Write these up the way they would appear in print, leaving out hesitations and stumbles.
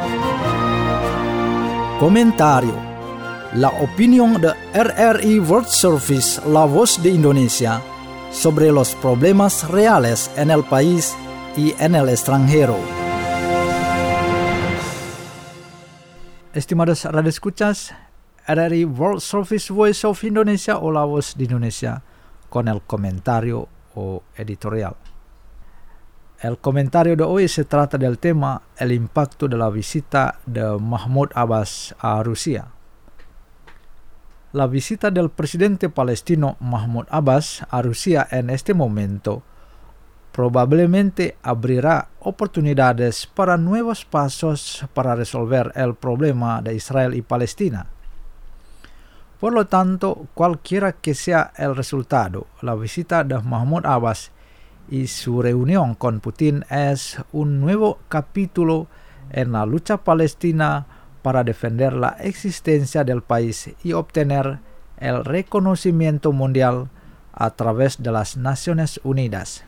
Comentario. La opinión de RRI World Service, la voz de Indonesia, sobre los problemas reales en el país y en el extranjero. Estimados radioescuchas, RRI World Service Voice of Indonesia o la voz de Indonesia, con el comentario o editorial. El comentario de hoy se trata del tema el impacto de la visita de Mahmoud Abbas a Rusia. La visita del presidente palestino Mahmoud Abbas a Rusia en este momento probablemente abrirá oportunidades para nuevos pasos para resolver el problema de Israel y Palestina. Por lo tanto, cualquiera que sea el resultado, la visita de Mahmoud Abbas y su reunión con Putin es un nuevo capítulo en la lucha palestina para defender la existencia del país y obtener el reconocimiento mundial a través de las Naciones Unidas.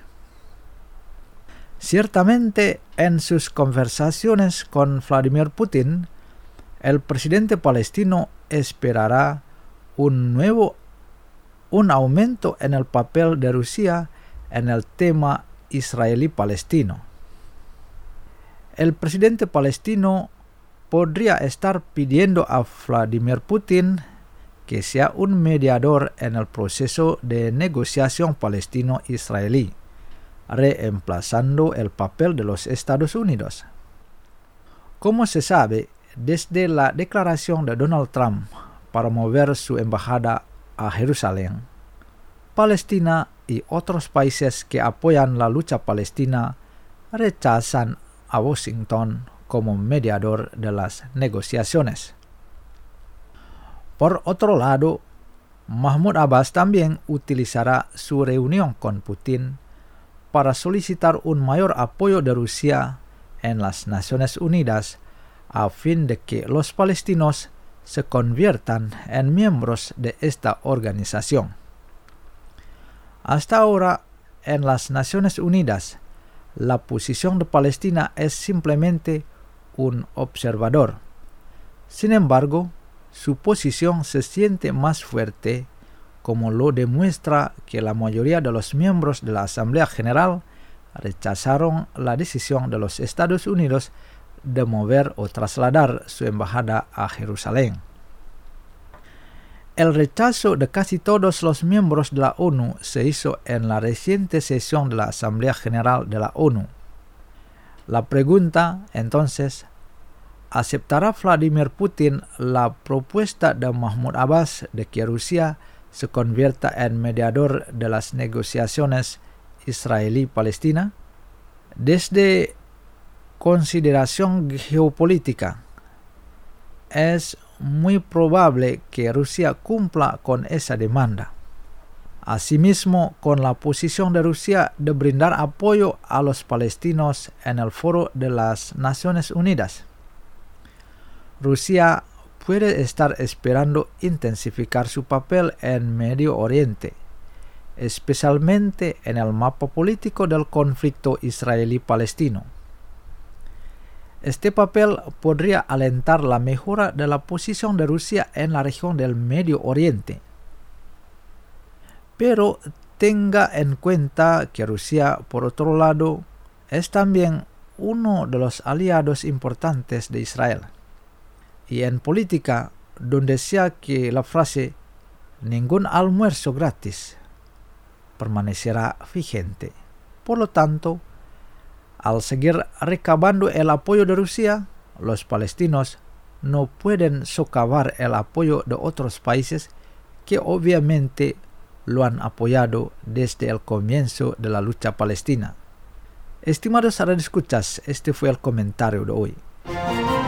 Ciertamente, en sus conversaciones con Vladimir Putin, el presidente palestino esperará un aumento en el papel de Rusia en el tema israelí-palestino. El presidente palestino podría estar pidiendo a Vladimir Putin que sea un mediador en el proceso de negociación palestino-israelí, reemplazando el papel de los Estados Unidos. Como se sabe, desde la declaración de Donald Trump para mover su embajada a Jerusalén, Palestina y otros países que apoyan la lucha palestina rechazan a Washington como mediador de las negociaciones. Por otro lado, Mahmoud Abbas también utilizará su reunión con Putin para solicitar un mayor apoyo de Rusia en las Naciones Unidas a fin de que los palestinos se conviertan en miembros de esta organización. Hasta ahora, en las Naciones Unidas, la posición de Palestina es simplemente un observador. Sin embargo, su posición se siente más fuerte, como lo demuestra que la mayoría de los miembros de la Asamblea General rechazaron la decisión de los Estados Unidos de mover o trasladar su embajada a Jerusalén. El rechazo de casi todos los miembros de la ONU se hizo en la reciente sesión de la Asamblea General de la ONU. La pregunta, entonces, ¿aceptará Vladimir Putin la propuesta de Mahmoud Abbas de que Rusia se convierta en mediador de las negociaciones israelí-palestina? Desde consideración geopolítica, es muy probable que Rusia cumpla con esa demanda. Asimismo, con la posición de Rusia de brindar apoyo a los palestinos en el foro de las Naciones Unidas, Rusia puede estar esperando intensificar su papel en Medio Oriente, especialmente en el mapa político del conflicto israelí-palestino. Este papel podría alentar la mejora de la posición de Rusia en la región del Medio Oriente. Pero tenga en cuenta que Rusia, por otro lado, es también uno de los aliados importantes de Israel. Y en política, donde sea que la frase "ningún almuerzo gratis" permanecerá vigente. Por lo tanto, al seguir recabando el apoyo de Rusia, los palestinos no pueden socavar el apoyo de otros países que obviamente lo han apoyado desde el comienzo de la lucha palestina. Estimados radioescuchas, este fue el comentario de hoy.